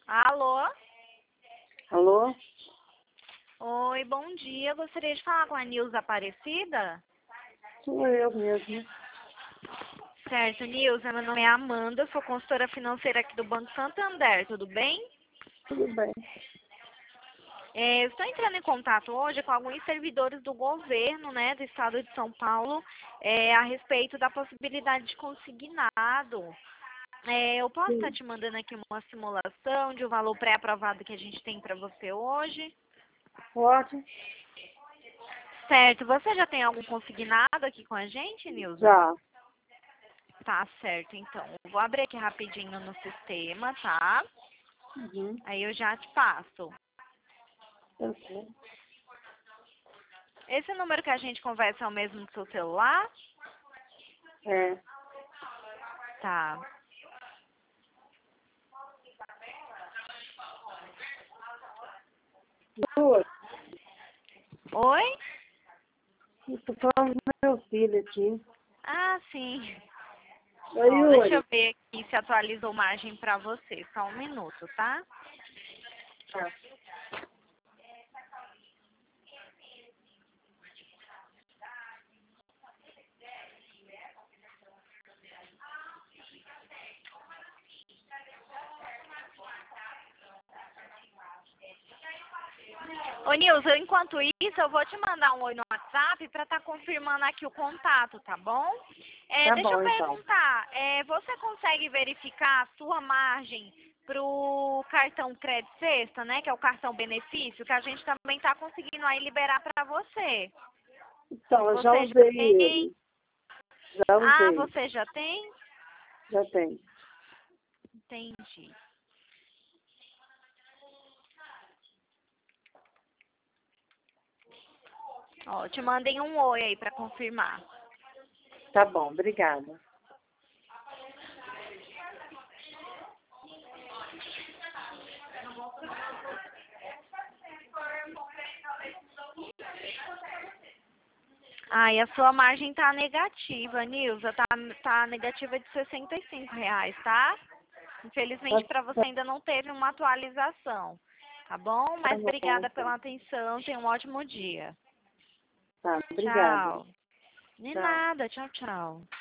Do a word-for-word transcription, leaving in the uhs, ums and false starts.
Alô? Alô? Oi, bom dia. Gostaria de falar com a Nilza Aparecida? Sou eu mesmo. Certo, Nilza. Meu nome é Amanda, sou consultora financeira aqui do Banco Santander, tudo bem? Tudo bem. É, eu estou entrando em contato hoje com alguns servidores do governo, né, do estado de São Paulo, é, a respeito da possibilidade de consignado. É, eu posso estar Sim. te mandando aqui uma simulação de um valor pré-aprovado que a gente tem para você hoje? Pode? Certo. Você já tem algum consignado aqui com a gente, Nilza? Já. Tá certo, então. Eu vou abrir aqui rapidinho no sistema, tá? Uhum. Aí eu já te passo. Ok. Esse número que a gente conversa é o mesmo do seu celular? É. Tá. Duas. Oi? Estou falando do meu filho aqui. Ah, sim. Oi, Ó, deixa eu Yuri. ver aqui se atualizou margem pra você. Só um minuto, tá? Tá. Ô, Nilza, enquanto isso, eu vou te mandar um oi no WhatsApp para estar confirmando aqui o contato, tá bom? É, Tá deixa eu bom, então. perguntar, é, você consegue verificar a sua margem para o cartão Crédito Sexta, né, que é o cartão benefício, que a gente também está conseguindo aí liberar para você? Então, eu já Você já usei tem? ele. Já Ah, usei. você já tem? Já tem. Entendi. Ó, te mandei um oi aí para confirmar. Tá bom, obrigada. Ah, e a sua margem tá negativa, Nilza. Tá, tá negativa de sessenta e cinco reais, tá? Infelizmente, para você Tá, ainda não teve uma atualização, tá bom? tá Mas bom, obrigada então. pela atenção. Tenha um ótimo dia. Tá, obrigada. Tchau. De Tchau. nada. Tchau, tchau.